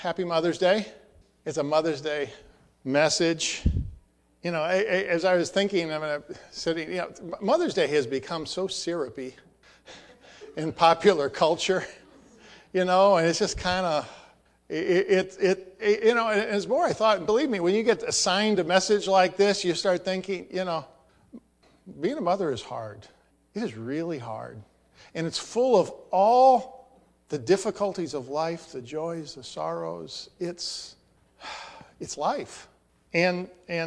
Happy Mother's Day. It's a Mother's Day message. You know, as I was thinking, Mother's Day has become so syrupy in popular culture, and it's just kind of, and as more I thought, and believe me, when you get assigned a message like this, you start thinking, being a mother is hard. It is really hard. And it's full of all the difficulties of life, the joys, the sorrows. It's life. And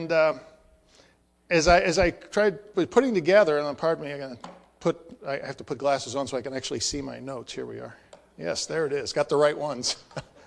as I tried putting together, and pardon me, I have to put glasses on so I can actually see my notes. Here we are. Yes, there it is. Got the right ones.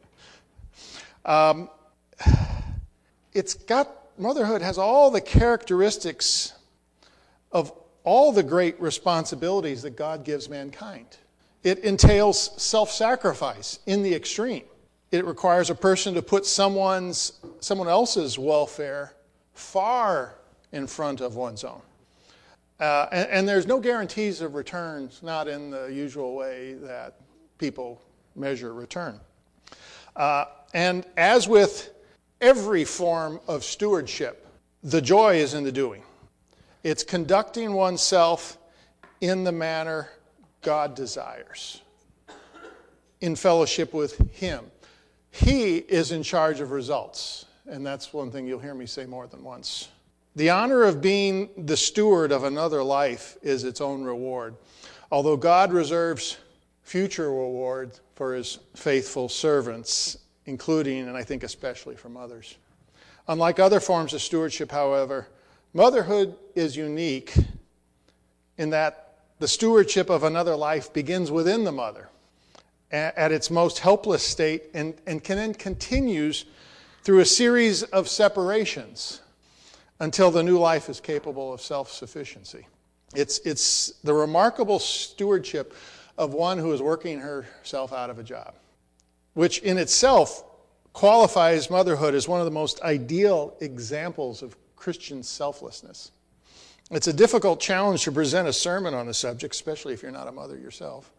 Motherhood has all the characteristics of all the great responsibilities that God gives mankind. It entails self-sacrifice in the extreme. It requires a person to put someone else's welfare far in front of one's own. And there's no guarantees of returns, not in the usual way that people measure return. And as with every form of stewardship, the joy is in the doing. It's conducting oneself in the manner God desires, in fellowship with Him. He is in charge of results, and that's one thing you'll hear me say more than once. The honor of being the steward of another life is its own reward, although God reserves future reward for His faithful servants, including, and I think especially for mothers. Unlike other forms of stewardship, however, motherhood is unique in that the stewardship of another life begins within the mother at its most helpless state and then continues through a series of separations until the new life is capable of self-sufficiency. It's the remarkable stewardship of one who is working herself out of a job, which in itself qualifies motherhood as one of the most ideal examples of Christian selflessness. It's a difficult challenge to present a sermon on the subject, especially if you're not a mother yourself.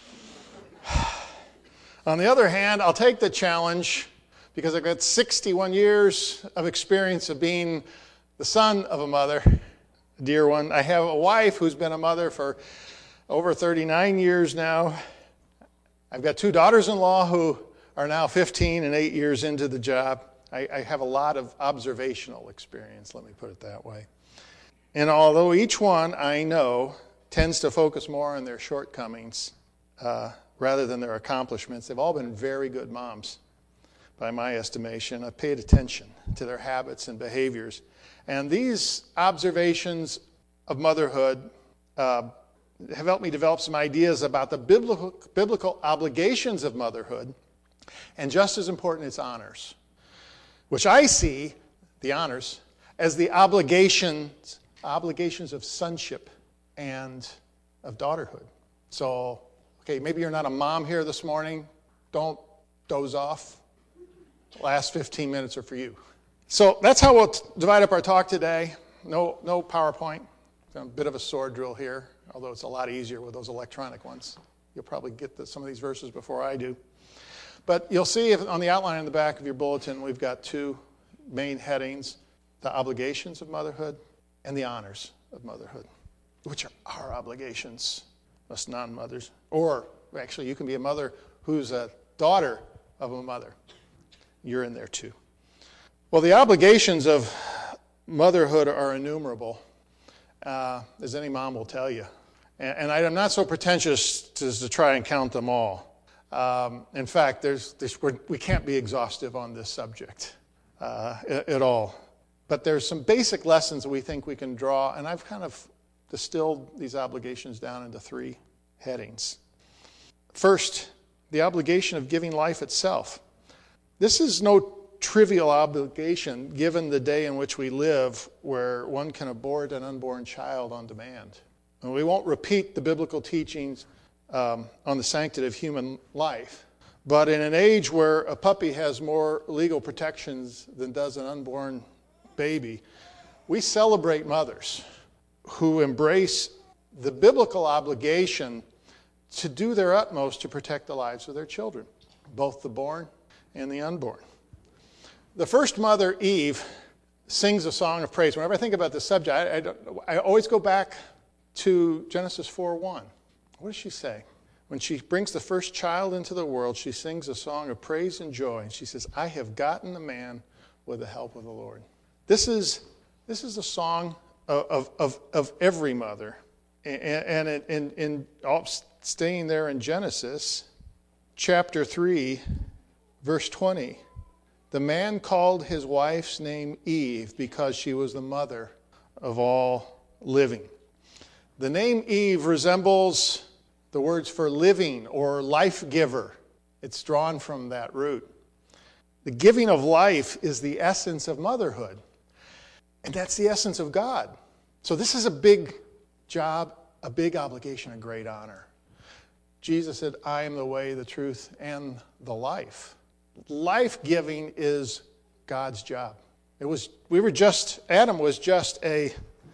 On the other hand, I'll take the challenge because I've got 61 years of experience of being the son of a mother, a dear one. I have a wife who's been a mother for over 39 years now. I've got two daughters-in-law who are now 15 and 8 years into the job. I have a lot of observational experience, let me put it that way. And although each one, I know, tends to focus more on their shortcomings rather than their accomplishments, they've all been very good moms, by my estimation. I've paid attention to their habits and behaviors. And these observations of motherhood have helped me develop some ideas about the biblical obligations of motherhood, and just as important, its honors, which I see, the honors, as the obligations of sonship and of daughterhood. So, okay, maybe you're not a mom here this morning. Don't doze off. The last 15 minutes are for you. So that's how we'll divide up our talk today. No PowerPoint. A bit of a sword drill here, although it's a lot easier with those electronic ones. You'll probably get some of these verses before I do. But you'll see on the outline in the back of your bulletin, we've got two main headings: the obligations of motherhood and the honors of motherhood, which are our obligations, us non-mothers. Or actually, you can be a mother who's a daughter of a mother. You're in there too. Well, the obligations of motherhood are innumerable, as any mom will tell you. And I'm not so pretentious as to try and count them all. In fact, we can't be exhaustive on this subject at all. But there's some basic lessons that we think we can draw, and I've kind of distilled these obligations down into three headings. First, the obligation of giving life itself. This is no trivial obligation given the day in which we live, where one can abort an unborn child on demand. And we won't repeat the biblical teachings on the sanctity of human life, but in an age where a puppy has more legal protections than does an unborn baby, we celebrate mothers who embrace the biblical obligation to do their utmost to protect the lives of their children, both the born and the unborn. The first mother, Eve, sings a song of praise. Whenever I think about this subject, I always go back to Genesis 4:1. What does she say? When she brings the first child into the world, she sings a song of praise and joy. And she says, I have gotten a man with the help of the Lord. This is a song of every mother. And staying there in Genesis, chapter 3, verse 20, the man called his wife's name Eve because she was the mother of all living. The name Eve resembles the words for living or life giver. It's drawn from that root. The giving of life is the essence of motherhood. And that's the essence of God. So this is a big job, a big obligation, a great honor. Jesus said, I am the way, the truth, and the life. Life-giving is God's job. Adam was just a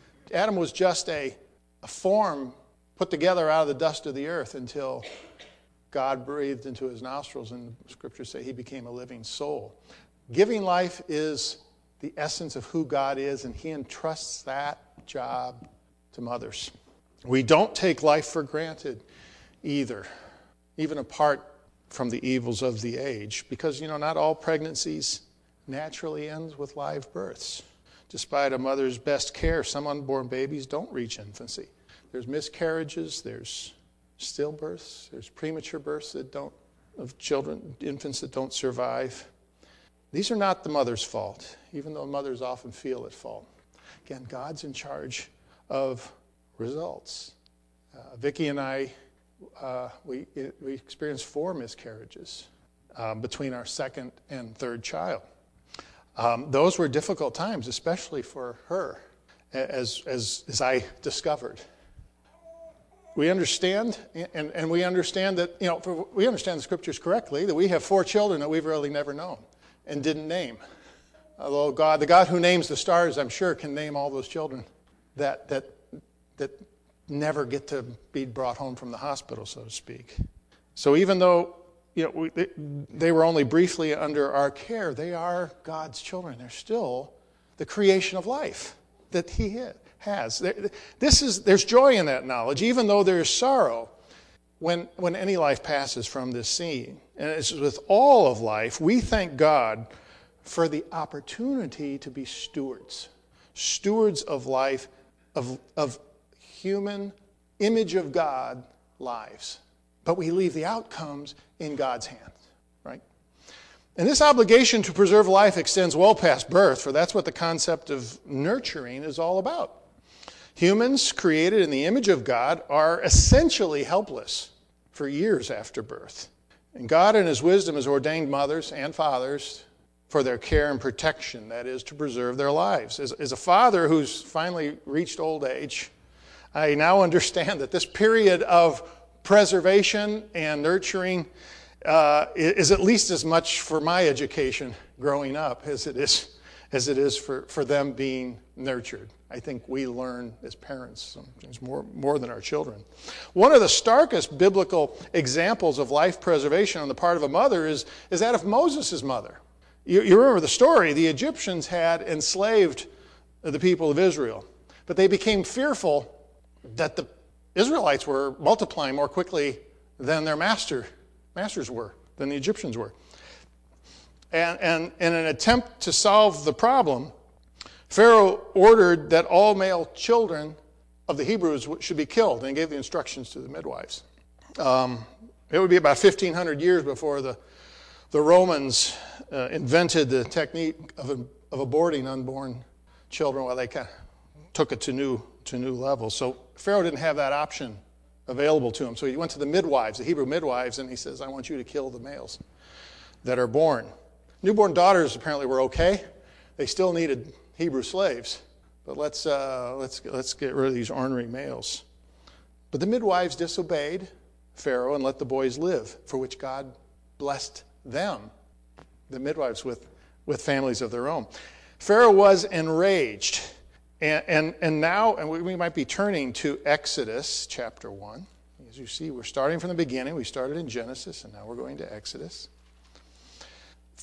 form put together out of the dust of the earth until God breathed into his nostrils, and the scriptures say he became a living soul. Giving life is the essence of who God is, and he entrusts that job to mothers. We don't take life for granted either, even apart from the evils of the age, because, not all pregnancies naturally end with live births. Despite a mother's best care, some unborn babies don't reach infancy. There's miscarriages, there's stillbirths, there's premature births of infants that don't survive. These are not the mother's fault, even though mothers often feel at fault. Again, God's in charge of results. Vicki and I, we experienced 4 miscarriages between our second and third child. Those were difficult times, especially for her, as I discovered. We understand, and we understand that, we understand the scriptures correctly, that we have 4 children that we've really never known and didn't name. Although the God who names the stars, I'm sure, can name all those children that never get to be brought home from the hospital, so to speak. So even though they were only briefly under our care, they are God's children. They're still the creation of life that he has. There's joy in that knowledge, even though there's sorrow when any life passes from this scene. And it's with all of life, we thank God for the opportunity to be stewards of life, of human image of God lives. But we leave the outcomes in God's hands, right? And this obligation to preserve life extends well past birth, for that's what the concept of nurturing is all about. Humans created in the image of God are essentially helpless for years after birth. And God in his wisdom has ordained mothers and fathers for their care and protection, that is, to preserve their lives. As a father who's finally reached old age, I now understand that this period of preservation and nurturing is at least as much for my education growing up as it is for them being nurtured. I think we learn as parents sometimes more than our children. One of the starkest biblical examples of life preservation on the part of a mother is that of Moses' mother. You remember the story. The Egyptians had enslaved the people of Israel, but they became fearful that the Israelites were multiplying more quickly than their masters were, than the Egyptians were. And in an attempt to solve the problem, Pharaoh ordered that all male children of the Hebrews should be killed, and he gave the instructions to the midwives. It would be about 1,500 years before the Romans invented the technique of aborting unborn children while they kind of took it to new levels. So Pharaoh didn't have that option available to him. So he went to the midwives, the Hebrew midwives, and he says, I want you to kill the males that are born. Newborn daughters apparently were okay. They still needed Hebrew slaves. But let's get rid of these ornery males. But the midwives disobeyed Pharaoh and let the boys live, for which God blessed them, the midwives, with families of their own. Pharaoh was enraged. And now we might be turning to Exodus chapter 1. As you see, we're starting from the beginning. We started in Genesis, and now we're going to Exodus.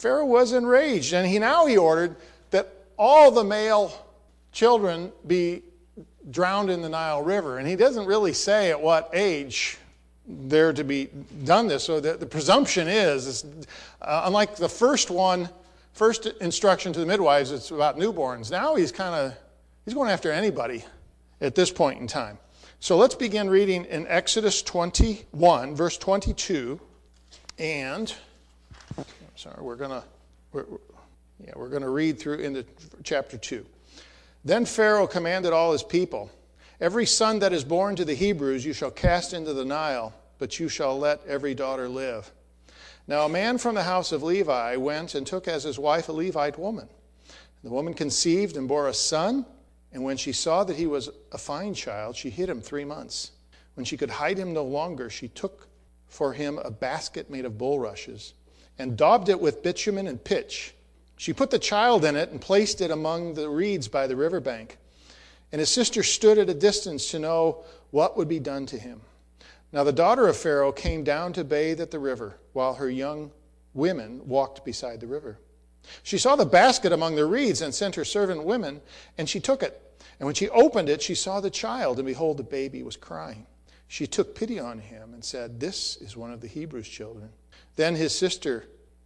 Pharaoh was enraged, and he ordered that all the male children be drowned in the Nile River. And he doesn't really say at what age they're to be done this. So the presumption is unlike the first instruction to the midwives, it's about newborns. Now he's going after anybody at this point in time. So let's begin reading in Exodus 21, verse 22, and we're going to read through into chapter 2. Then Pharaoh commanded all his people, "Every son that is born to the Hebrews you shall cast into the Nile, but you shall let every daughter live." Now a man from the house of Levi went and took as his wife a Levite woman. The woman conceived and bore a son, and when she saw that he was a fine child, she hid him 3 months. When she could hide him no longer, she took for him a basket made of bulrushes and daubed it with bitumen and pitch. She put the child in it and placed it among the reeds by the riverbank. And his sister stood at a distance to know what would be done to him. Now the daughter of Pharaoh came down to bathe at the river, while her young women walked beside the river. She saw the basket among the reeds and sent her servant women, and she took it. And when she opened it, she saw the child, and behold, the baby was crying. She took pity on him and said, "This is one of the Hebrews' children." Then his sister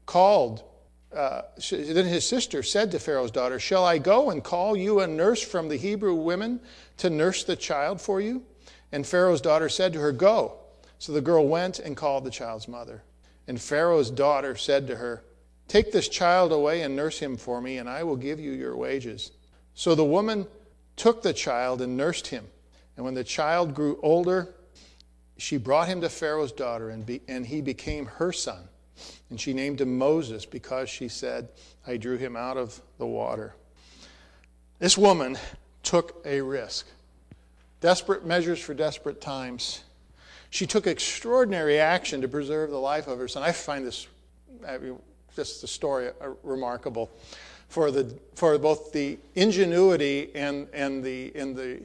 said to Pharaoh's daughter, "Shall I go and call you a nurse from the Hebrew women to nurse the child for you?" And Pharaoh's daughter said to her, "Go." So the girl went and called the child's mother. And Pharaoh's daughter said to her, "Take this child away and nurse him for me, and I will give you your wages." So the woman took the child and nursed him. And when the child grew older, she brought him to Pharaoh's daughter, and he became her son. And she named him Moses, because she said, "I drew him out of the water." This woman took a risk. Desperate measures for desperate times. She took extraordinary action to preserve the life of her son. I find this, just the story, remarkable for both the ingenuity and the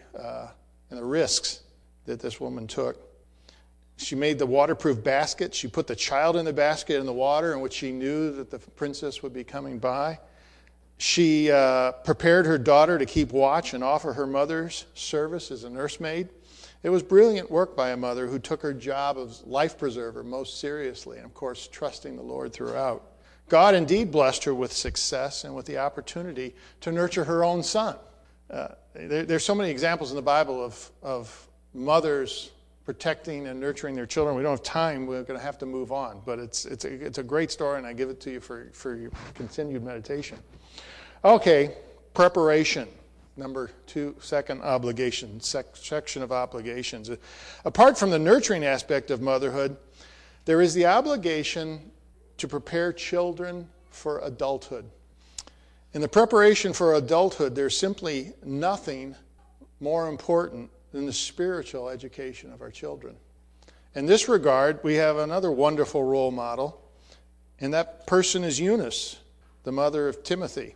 risks that this woman took. She made the waterproof basket. She put the child in the basket in the water in which she knew that the princess would be coming by. She prepared her daughter to keep watch and offer her mother's service as a nursemaid. It was brilliant work by a mother who took her job of life preserver most seriously, and of course trusting the Lord throughout. God indeed blessed her with success and with the opportunity to nurture her own son. There's so many examples in the Bible of mothers protecting and nurturing their children. We don't have time. We're going to have to move on. But it's a great story, and I give it to you for your continued meditation. Okay, preparation. Number 2, second obligation, section of obligations. Apart from the nurturing aspect of motherhood, there is the obligation to prepare children for adulthood. In the preparation for adulthood, there's simply nothing more important than the spiritual education of our children. In this regard, we have another wonderful role model, and that person is Eunice, the mother of Timothy.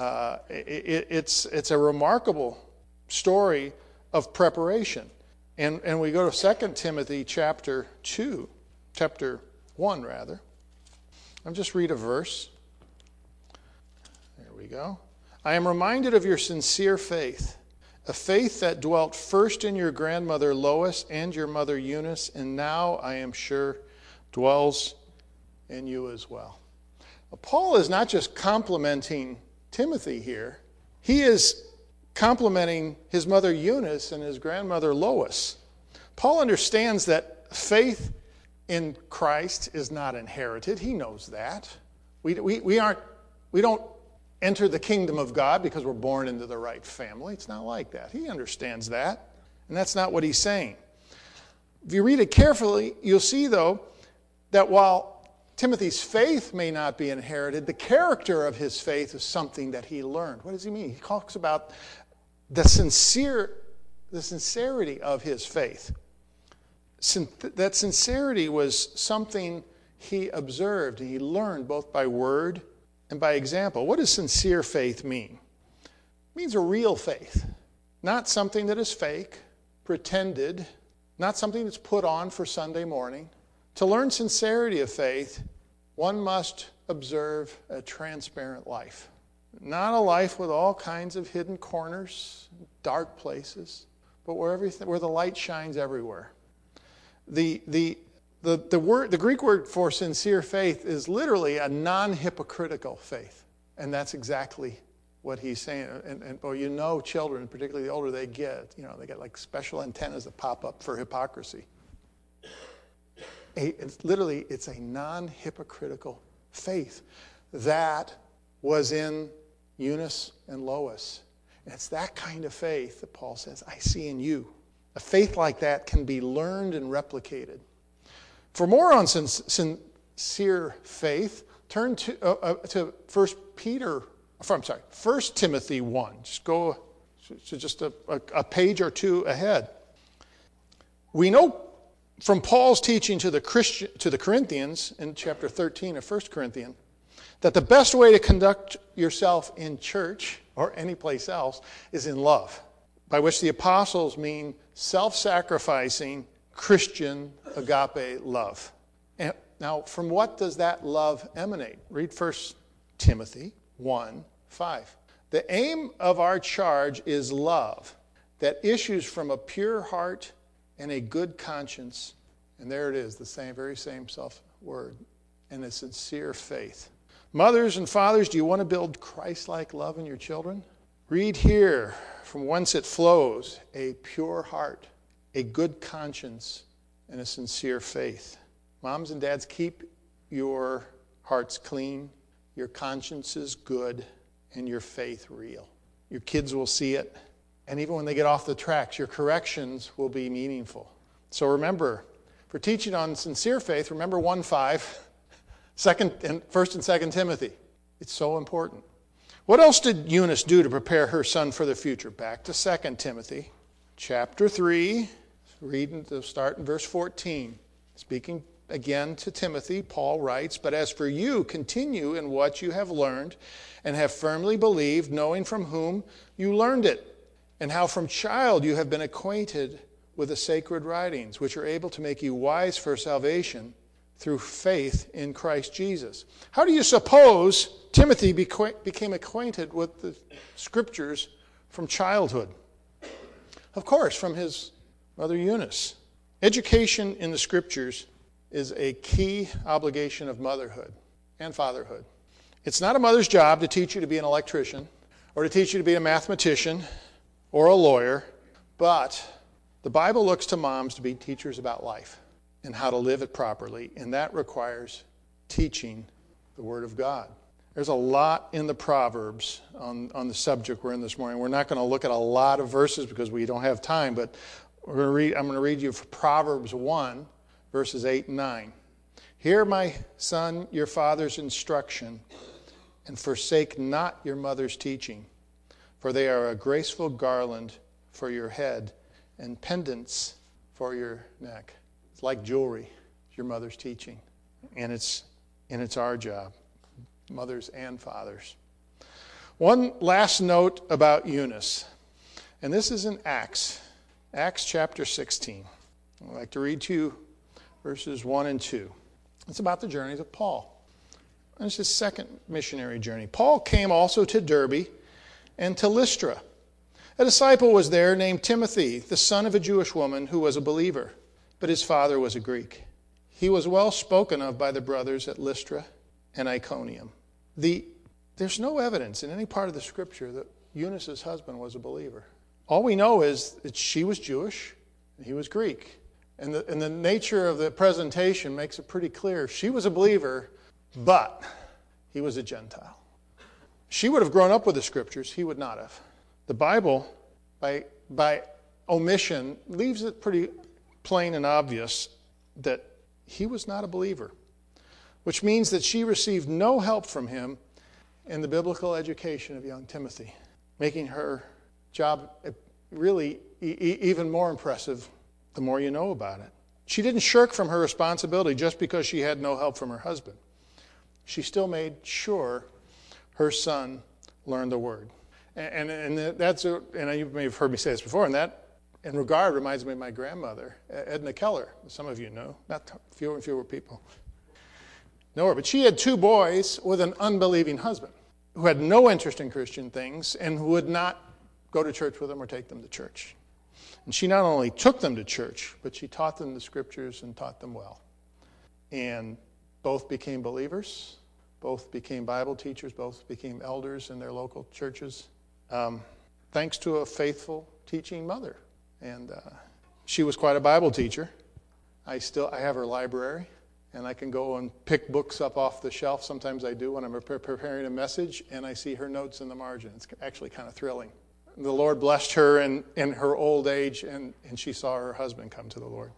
It's a remarkable story of preparation. And we go to 2 Timothy chapter 1 rather. I'll just read a verse. There we go. "I am reminded of your sincere faith, a faith that dwelt first in your grandmother Lois and your mother Eunice, and now, I am sure, dwells in you as well." Well, Paul is not just complimenting Timothy here. He is complimenting his mother Eunice and his grandmother Lois. Paul understands that faith in Christ is not inherited. He knows that. We don't enter the kingdom of God because we're born into the right family. It's not like that. He understands that. And that's not what he's saying. If you read it carefully, you'll see, though, that while Timothy's faith may not be inherited, the character of his faith is something that he learned. What does he mean? He talks about the sincerity of his faith. That sincerity was something he observed and he learned both by word and by example. What does sincere faith mean? It means a real faith, not something that is fake, pretended, not something that's put on for Sunday morning. To learn sincerity of faith, one must observe a transparent life. Not a life with all kinds of hidden corners, dark places, but where the light shines everywhere. The Greek word for sincere faith is literally a non-hypocritical faith. And that's exactly what he's saying. And children, particularly the older they get, they get like special antennas that pop up for hypocrisy. It's a non-hypocritical faith that was in Eunice and Lois. And it's that kind of faith that Paul says, I see in you. A faith like that can be learned and replicated. For more on sincere faith, turn to 1 Timothy 1. Just go to just a page or two ahead. We know from Paul's teaching to the Corinthians in chapter 13 of 1 Corinthians that the best way to conduct yourself in church or any place else is in love, by which the apostles mean self-sacrificing Christian agape love. And now, from what does that love emanate? Read 1 Timothy 1:5. The aim of our charge is love that issues from a pure heart and a good conscience. And there it is, the very same self-word, and a sincere faith. Mothers and fathers, do you want to build Christ-like love in your children? Read here from whence it flows: a pure heart, a good conscience, and a sincere faith. Moms and dads, keep your hearts clean, your consciences good, and your faith real. Your kids will see it, and even when they get off the tracks, your corrections will be meaningful. So remember, for teaching on sincere faith, remember 1:5, 1st and 2nd Timothy. It's so important. What else did Eunice do to prepare her son for the future? Back to 2 Timothy, chapter 3, start in verse 14. Speaking again to Timothy, Paul writes, "But as for you, continue in what you have learned and have firmly believed, knowing from whom you learned it, and how from child you have been acquainted with the sacred writings, which are able to make you wise for salvation through faith in Christ Jesus." How do you suppose Timothy became acquainted with the scriptures from childhood? Of course, from his mother Eunice. Education in the scriptures is a key obligation of motherhood and fatherhood. It's not a mother's job to teach you to be an electrician or to teach you to be a mathematician or a lawyer, but the Bible looks to moms to be teachers about life and how to live it properly, and that requires teaching the Word of God. There's a lot in the Proverbs on the subject we're in this morning. We're not going to look at a lot of verses because we don't have time, but I'm going to read you Proverbs 1, verses 8 and 9. "Hear, my son, your father's instruction, and forsake not your mother's teaching, for they are a graceful garland for your head and pendants for your neck." It's like jewelry, your mother's teaching. And it's our job, mothers and fathers. One last note about Eunice, and this is in Acts chapter 16. I'd like to read to you verses 1 and 2. It's about the journeys of Paul. And it's his second missionary journey. Paul came also to Derbe and to Lystra. A disciple was there named Timothy, the son of a Jewish woman who was a believer, but his father was a Greek. He was well spoken of by the brothers at Lystra and Iconium. There's no evidence in any part of the scripture that Eunice's husband was a believer. All we know is that she was Jewish and he was Greek. And the nature of the presentation makes it pretty clear. She was a believer, but he was a Gentile. She would have grown up with the scriptures. He would not have. The Bible, by omission, leaves it pretty plain and obvious that he was not a believer, which means that she received no help from him in the biblical education of young Timothy, making her job really even more impressive the more you know about it. She didn't shirk from her responsibility just because she had no help from her husband. She still made sure her son learned the word. And you may have heard me say this before, and that, in regard, reminds me of my grandmother, Edna Keller. Some of you know, not fewer and fewer people. know her. But she had 2 boys with an unbelieving husband who had no interest in Christian things and who would not go to church with them or take them to church. And she not only took them to church, but she taught them the scriptures and taught them well. And both became believers, both became Bible teachers, both became elders in their local churches, thanks to a faithful teaching mother. And she was quite a Bible teacher. I have her library, and I can go and pick books up off the shelf. Sometimes I do when I'm preparing a message, and I see her notes in the margin. It's actually kind of thrilling. The Lord blessed her in her old age, and she saw her husband come to the Lord.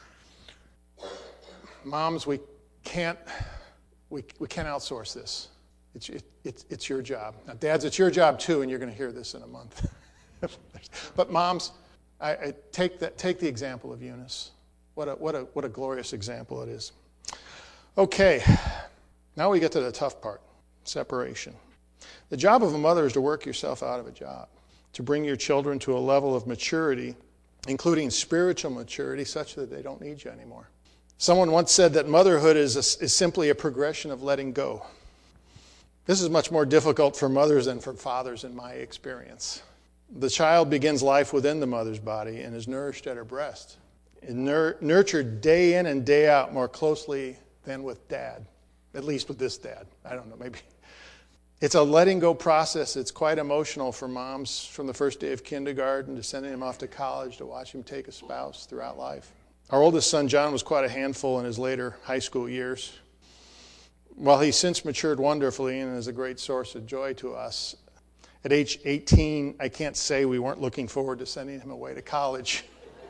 Moms, we can't outsource this. It's your job. Now, dads, it's your job too, and you're going to hear this in a month. But moms, I take the example of Eunice. What a glorious example it is. Okay, now we get to the tough part: separation. The job of a mother is to work yourself out of a job, to bring your children to a level of maturity, including spiritual maturity, such that they don't need you anymore. Someone once said that motherhood is simply a progression of letting go. This is much more difficult for mothers than for fathers in my experience. The child begins life within the mother's body and is nourished at her breast, and nurtured day in and day out more closely than with dad, at least with this dad. I don't know, maybe. It's a letting go process. It's quite emotional for moms from the first day of kindergarten to sending him off to college to watch him take a spouse throughout life. Our oldest son, John, was quite a handful in his later high school years. While he's since matured wonderfully and is a great source of joy to us, at age 18, I can't say we weren't looking forward to sending him away to college.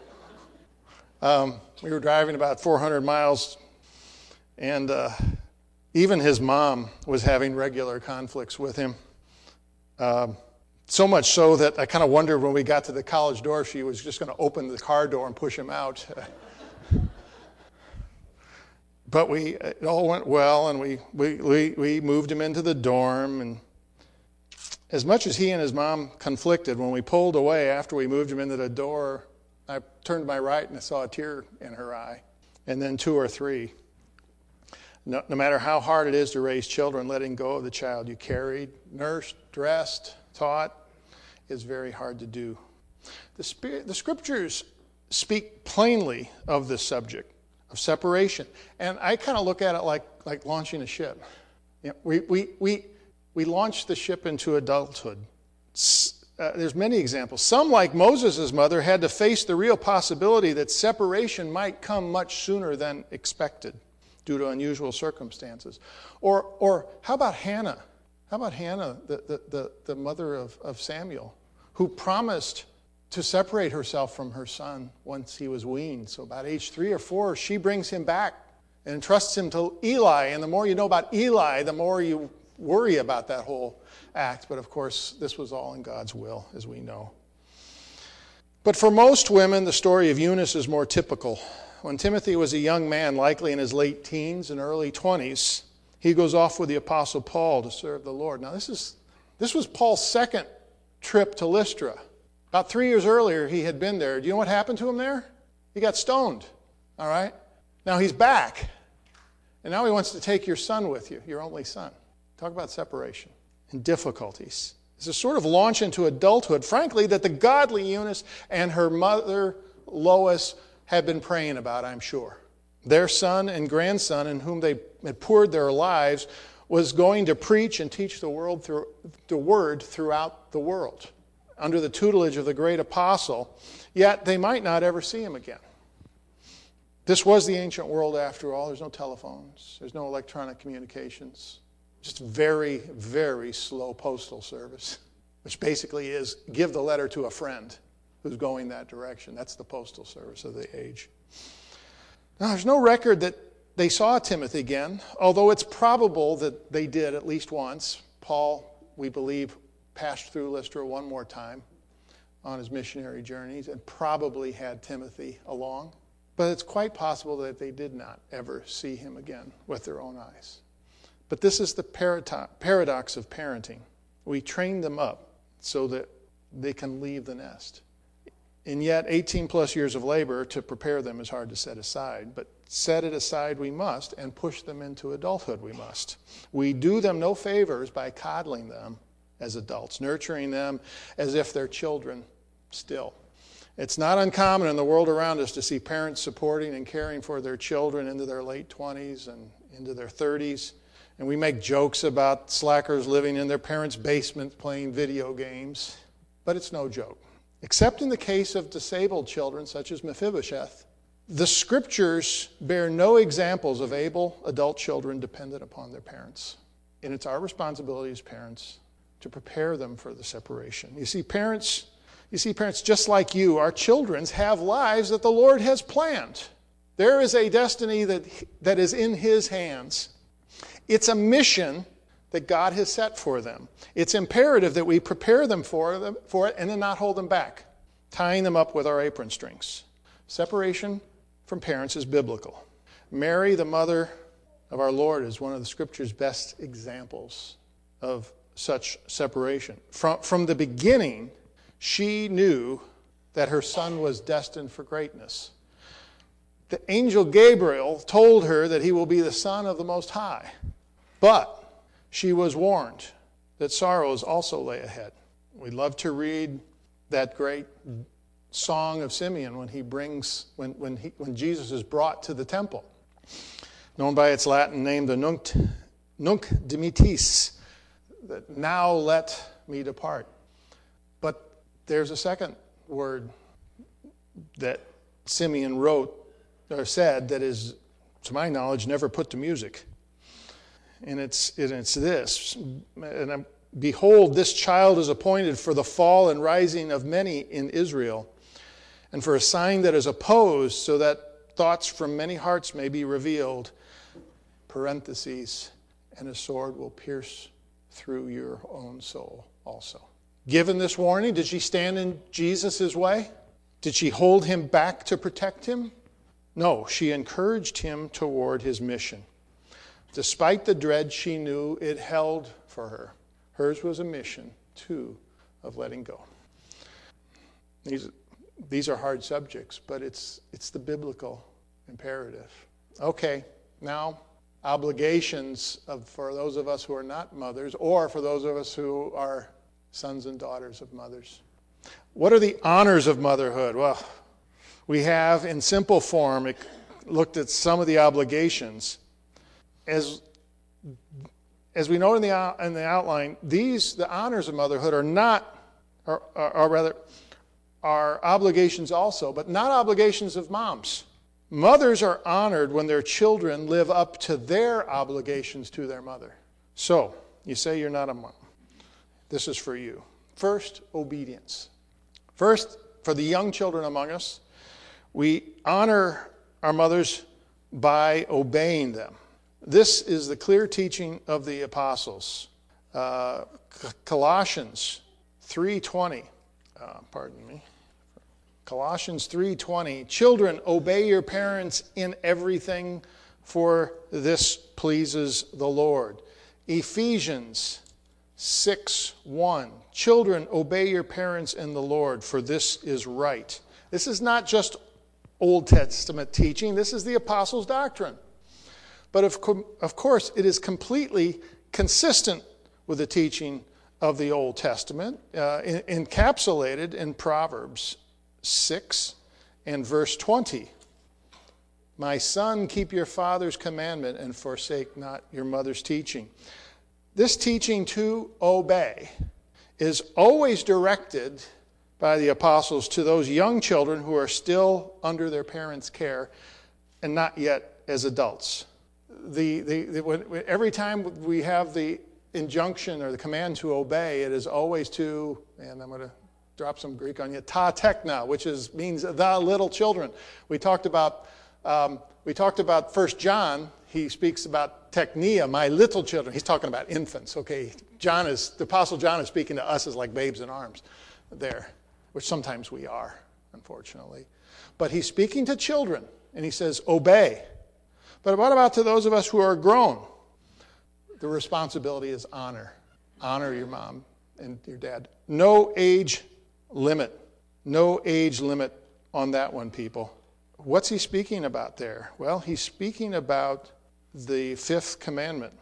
We were driving about 400 miles, and even his mom was having regular conflicts with him. So much so that I kind of wondered when we got to the college door if she was just going to open the car door and push him out. But it all went well, and we moved him into the dorm. And as much as he and his mom conflicted, when we pulled away after we moved him into the door, I turned to my right and I saw a tear in her eye, and then 2 or 3. No matter how hard it is to raise children, letting go of the child you carried, nursed, dressed, taught, is very hard to do. The scriptures speak plainly of this subject of separation, and I kind of look at it like launching a ship. You know, we launch the ship into adulthood. There's many examples. Some, like Moses' mother, had to face the real possibility that separation might come much sooner than expected due to unusual circumstances. Or how about Hannah? How about Hannah, the mother of Samuel, who promised to separate herself from her son once he was weaned? So about age 3 or 4, she brings him back and entrusts him to Eli. And the more you know about Eli, the more you worry about that whole act. But of course, this was all in God's will, as we know. But for most women, the story of Eunice is more typical. When Timothy was a young man, likely in his late teens and early 20s, he goes off with the Apostle Paul to serve the Lord. Now, this was Paul's second trip to Lystra. About 3 years earlier, he had been there. Do you know what happened to him there? He got stoned. All right? Now he's back. And now he wants to take your son with you, your only son. Talk about separation and difficulties. It's a sort of launch into adulthood, frankly, that the godly Eunice and her mother, Lois, had been praying about, I'm sure. Their son and grandson, in whom they had poured their lives, was going to preach and teach the word throughout the world under the tutelage of the great apostle, yet they might not ever see him again. This was the ancient world after all. There's no telephones. There's no electronic communications. Just very, very slow postal service, which basically is give the letter to a friend who's going that direction. That's the postal service of the age. Now, there's no record that they saw Timothy again, although it's probable that they did at least once. Paul, we believe, passed through Lystra one more time on his missionary journeys and probably had Timothy along. But it's quite possible that they did not ever see him again with their own eyes. But this is the paradox of parenting. We train them up so that they can leave the nest. And yet, 18 plus years of labor to prepare them is hard to set aside. But set it aside we must, and push them into adulthood we must. We do them no favors by coddling them as adults, nurturing them as if they're children still. It's not uncommon in the world around us to see parents supporting and caring for their children into their late 20s and into their 30s. And we make jokes about slackers living in their parents' basement playing video games. But it's no joke. Except in the case of disabled children such as Mephibosheth, the scriptures bear no examples of able adult children dependent upon their parents. And it's our responsibility as parents to prepare them for the separation. You see, parents, just like you, our children have lives that the Lord has planned. There is a destiny that is in His hands. It's a mission that God has set for them. It's imperative that we prepare them for it and then not hold them back, tying them up with our apron strings. Separation from parents is biblical. Mary, the mother of our Lord, is one of the Scripture's best examples of such separation. From the beginning, she knew that her son was destined for greatness. The angel Gabriel told her that he will be the Son of the Most High. But she was warned that sorrows also lay ahead. We love to read that great song of Simeon when Jesus is brought to the temple, known by its Latin name, the Nunc Dimittis, that now let me depart. But there's a second word that Simeon wrote or said that is, to my knowledge, never put to music. And it's this, and behold, this child is appointed for the fall and rising of many in Israel, and for a sign that is opposed, so that thoughts from many hearts may be revealed, parentheses, and a sword will pierce through your own soul also. Given this warning, did she stand in Jesus' way? Did she hold him back to protect him? No, she encouraged him toward his mission. Despite the dread she knew it held for her, hers was a mission, too, of letting go. These are hard subjects, but it's the biblical imperative. Okay, now obligations for those of us who are not mothers, or for those of us who are sons and daughters of mothers. What are the honors of motherhood? Well, we have, in simple form, looked at some of the obligations. As we know in the outline, the honors of motherhood are obligations also, but not obligations of moms. Mothers are honored when their children live up to their obligations to their mother. So, you say you're not a mom. This is for you. First, obedience. First, for the young children among us, we honor our mothers by obeying them. This is the clear teaching of the apostles. Colossians 3:20. Colossians 3:20. Children, obey your parents in everything, for this pleases the Lord. Ephesians 6:1. Children, obey your parents in the Lord, for this is right. This is not just Old Testament teaching. This is the apostles' doctrine. But of course, it is completely consistent with the teaching of the Old Testament, encapsulated in Proverbs 6 and verse 20. My son, keep your father's commandment and forsake not your mother's teaching. This teaching to obey is always directed by the apostles to those young children who are still under their parents' care and not yet as adults. Every time we have the injunction or the command to obey, it is always to, and I'm going to drop some Greek on you, ta tekna, which means the little children. We talked about 1 John. He speaks about teknia, my little children. He's talking about infants. Okay, the Apostle John is speaking to us as like babes in arms there, which sometimes we are, unfortunately. But he's speaking to children, and he says, obey. But what about to those of us who are grown? The responsibility is honor. Honor your mom and your dad. No age limit. No age limit on that one, people. What's he speaking about there? Well, he's speaking about the fifth commandment.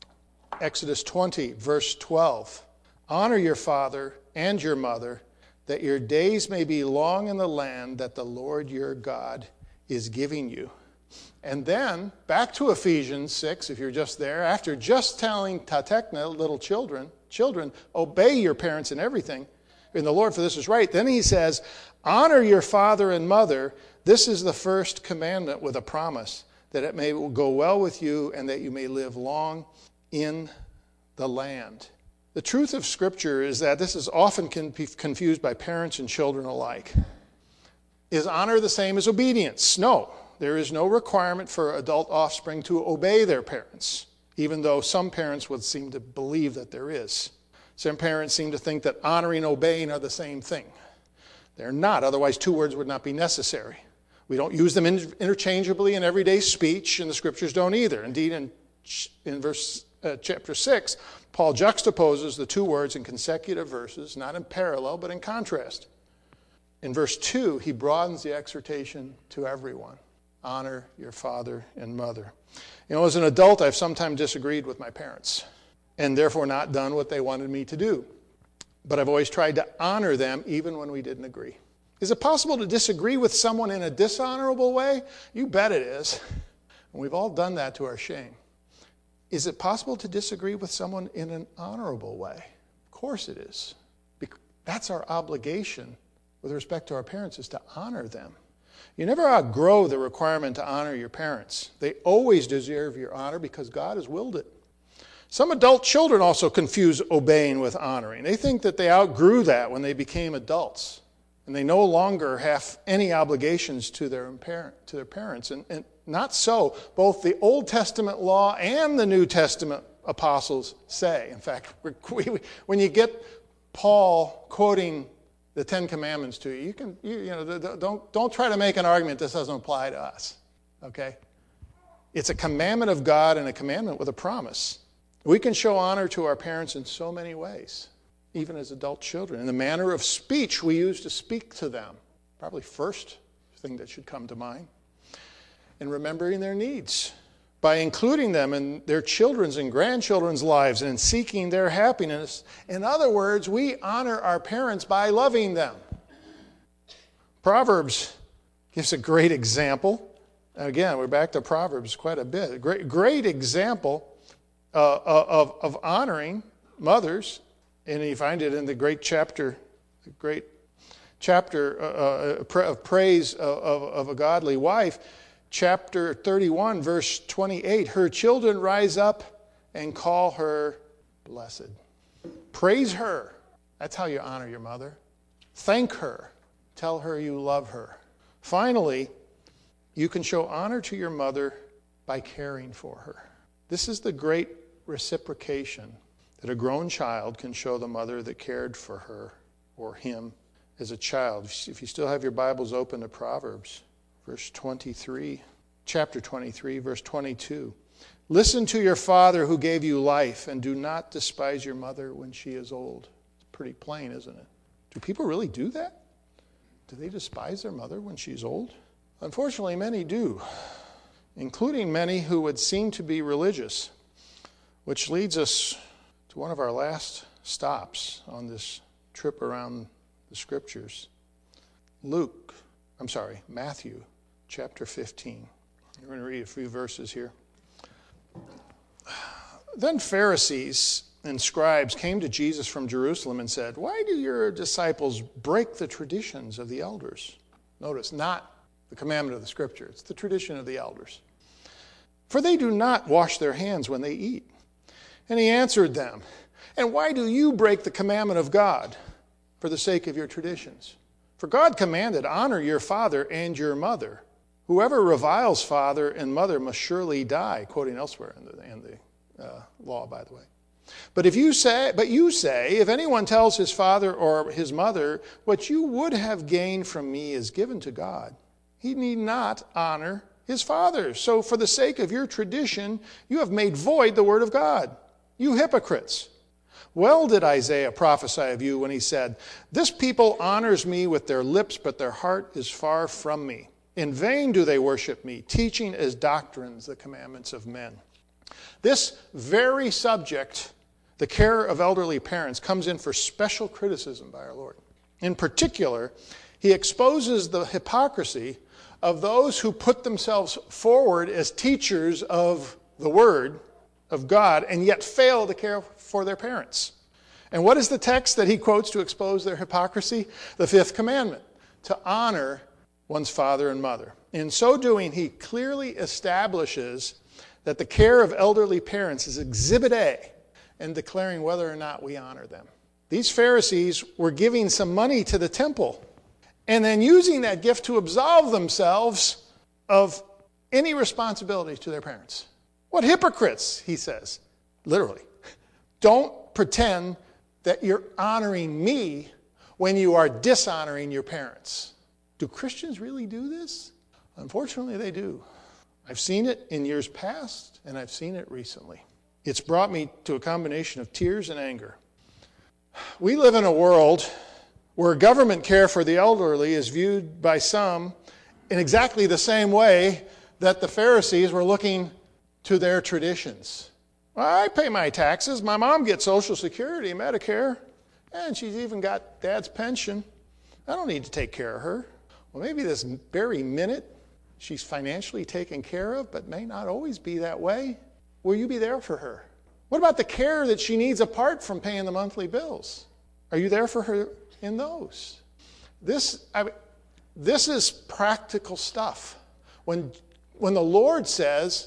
Exodus 20, verse 12. Honor your father and your mother, that your days may be long in the land that the Lord your God is giving you. And then, back to Ephesians 6, if you're just there, after just telling tatekna, little children, obey your parents in everything, in the Lord, for this is right. Then he says, honor your father and mother. This is the first commandment with a promise, that it may go well with you and that you may live long in the land. The truth of Scripture is that this is often confused by parents and children alike. Is honor the same as obedience? No. There is no requirement for adult offspring to obey their parents, even though some parents would seem to believe that there is. Some parents seem to think that honoring and obeying are the same thing. They're not, otherwise two words would not be necessary. We don't use them interchangeably in everyday speech, and the Scriptures don't either. Indeed, in chapter 6, Paul juxtaposes the two words in consecutive verses, not in parallel, but in contrast. In verse 2, he broadens the exhortation to everyone. Honor your father and mother. You know, as an adult, I've sometimes disagreed with my parents and therefore not done what they wanted me to do. But I've always tried to honor them even when we didn't agree. Is it possible to disagree with someone in a dishonorable way? You bet it is. And we've all done that to our shame. Is it possible to disagree with someone in an honorable way? Of course it is. That's our obligation with respect to our parents, is to honor them. You never outgrow the requirement to honor your parents. They always deserve your honor because God has willed it. Some adult children also confuse obeying with honoring. They think that they outgrew that when they became adults, and they no longer have any obligations to their parents. And not so. Both the Old Testament law and the New Testament apostles say. In fact, when you get Paul quoting the Ten Commandments to you, don't try to make an argument this doesn't apply to us. Okay? It's a commandment of God and a commandment with a promise. We can show honor to our parents in so many ways, even as adult children. In the manner of speech we use to speak to them, probably first thing that should come to mind. And remembering their needs by including them in their children's and grandchildren's lives and in seeking their happiness. In other words, we honor our parents by loving them. Proverbs gives a great example. Again, we're back to Proverbs quite a bit. Great example of honoring mothers, and you find it in the great chapter of praise of a godly wife. Chapter 31, verse 28, her children rise up and call her blessed. Praise her. That's how you honor your mother. Thank her. Tell her you love her. Finally, you can show honor to your mother by caring for her. This is the great reciprocation that a grown child can show the mother that cared for her or him as a child. If you still have your Bibles open to Proverbs, chapter 23, verse 22. Listen to your father who gave you life, and do not despise your mother when she is old. It's pretty plain, isn't it? Do people really do that? Do they despise their mother when she's old? Unfortunately, many do, including many who would seem to be religious, which leads us to one of our last stops on this trip around the Scriptures. Matthew chapter 15. We're going to read a few verses here. Then Pharisees and scribes came to Jesus from Jerusalem and said, "Why do your disciples break the traditions of the elders?" Notice, not the commandment of the Scripture. It's the tradition of the elders. "For they do not wash their hands when they eat." And he answered them, "And why do you break the commandment of God for the sake of your traditions? For God commanded, honor your father and your mother. Whoever reviles father and mother must surely die," quoting elsewhere in the law, by the way. But you say, if anyone tells his father or his mother, what you would have gained from me is given to God, he need not honor his father. So for the sake of your tradition, you have made void the word of God. You hypocrites. Well did Isaiah prophesy of you when he said, "This people honors me with their lips, but their heart is far from me. In vain do they worship me, teaching as doctrines the commandments of men. This very subject, the care of elderly parents, comes in for special criticism by our Lord. In particular, he exposes the hypocrisy of those who put themselves forward as teachers of the Word of God and yet fail to care for their parents. And what is the text that he quotes to expose their hypocrisy? The fifth commandment, to honor one's father and mother. In so doing, he clearly establishes that the care of elderly parents is exhibit A in declaring whether or not we honor them. These Pharisees were giving some money to the temple and then using that gift to absolve themselves of any responsibility to their parents. What hypocrites, he says, literally. Don't pretend that you're honoring me when you are dishonoring your parents. Do Christians really do this? Unfortunately, they do. I've seen it in years past, and I've seen it recently. It's brought me to a combination of tears and anger. We live in a world where government care for the elderly is viewed by some in exactly the same way that the Pharisees were looking to their traditions. Well, I pay my taxes. My mom gets Social Security, Medicare, and she's even got Dad's pension. I don't need to take care of her. Well, maybe this very minute she's financially taken care of, but may not always be that way. Will you be there for her? What about the care that she needs apart from paying the monthly bills? Are you there for her in those? This is practical stuff. When the Lord says,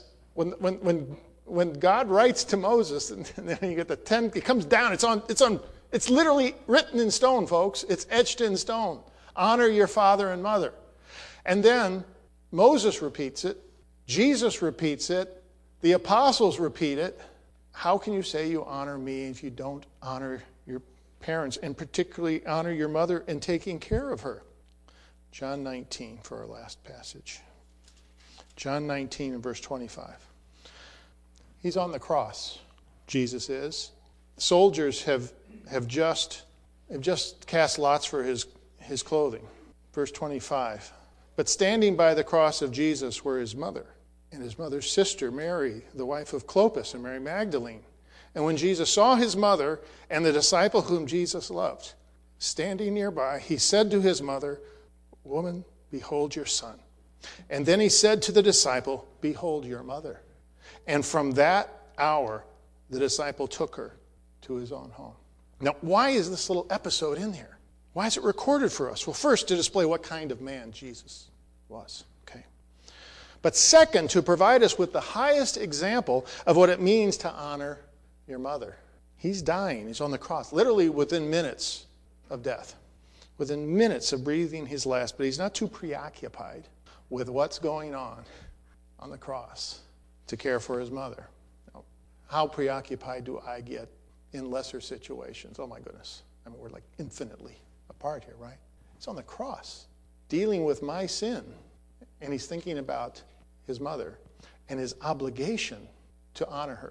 when God writes to Moses, and then you get the 10, it comes down. It's literally written in stone, folks. It's etched in stone. Honor your father and mother. And then Moses repeats it. Jesus repeats it. The apostles repeat it. How can you say you honor me if you don't honor your parents, and particularly honor your mother in taking care of her? John 19 for our last passage. John 19 and verse 25. He's on the cross, Jesus is. Soldiers have just cast lots for his clothing. Verse 25. But standing by the cross of Jesus were his mother and his mother's sister, Mary, the wife of Clopas, and Mary Magdalene. And when Jesus saw his mother and the disciple whom Jesus loved standing nearby, he said to his mother, "Woman, behold your son." And then he said to the disciple, "Behold your mother." And from that hour, the disciple took her to his own home. Now, why is this little episode in here? Why is it recorded for us? Well, first, to display what kind of man Jesus was. Okay. But second, to provide us with the highest example of what it means to honor your mother. He's dying. He's on the cross, literally within minutes of death, within minutes of breathing his last. But he's not too preoccupied with what's going on the cross to care for his mother. Now, how preoccupied do I get in lesser situations? Oh my goodness. I mean, we're like infinitely apart here, right? He's on the cross dealing with my sin. And he's thinking about his mother and his obligation to honor her.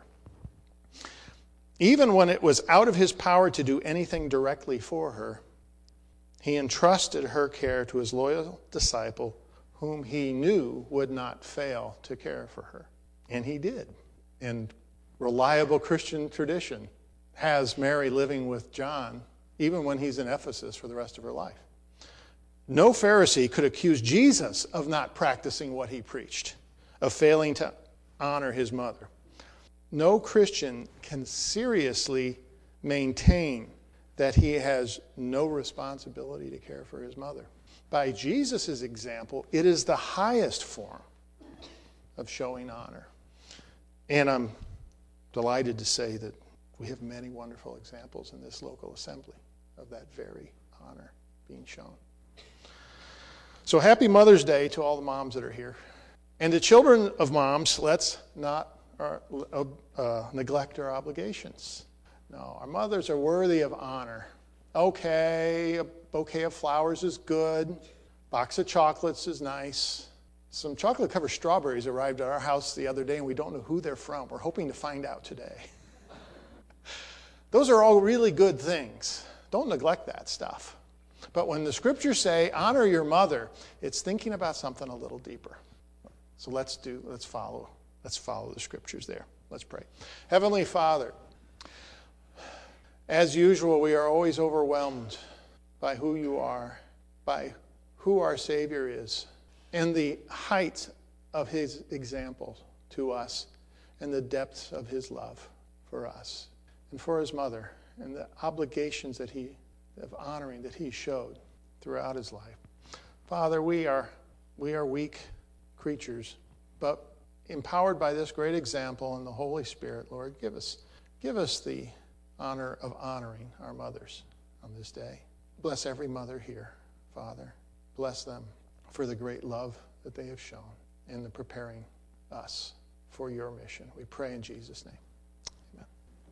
Even when it was out of his power to do anything directly for her, he entrusted her care to his loyal disciple, whom he knew would not fail to care for her. And he did. And reliable Christian tradition has Mary living with John, even when he's in Ephesus for the rest of her life. No Pharisee could accuse Jesus of not practicing what he preached, of failing to honor his mother. No Christian can seriously maintain that he has no responsibility to care for his mother. By Jesus' example, it is the highest form of showing honor. And I'm delighted to say that we have many wonderful examples in this local assembly of that very honor being shown. So happy Mother's Day to all the moms that are here. And to children of moms, let's not neglect our obligations. No, our mothers are worthy of honor. Okay, a bouquet of flowers is good. Box of chocolates is nice. Some chocolate-covered strawberries arrived at our house the other day, and we don't know who they're from. We're hoping to find out today. Those are all really good things. Don't neglect that stuff. But when the scriptures say, honor your mother, it's thinking about something a little deeper. So let's follow the scriptures there. Let's pray. Heavenly Father, as usual, we are always overwhelmed by who you are, by who our Savior is, and the height of his example to us, and the depths of his love for us and for his mother, and the obligations of honoring that he showed throughout his life. Father, we are weak creatures, but empowered by this great example and the Holy Spirit, Lord, give us the honor of honoring our mothers on this day. Bless every mother here, Father. Bless them for the great love that they have shown in the preparing us for your mission. We pray in Jesus' name.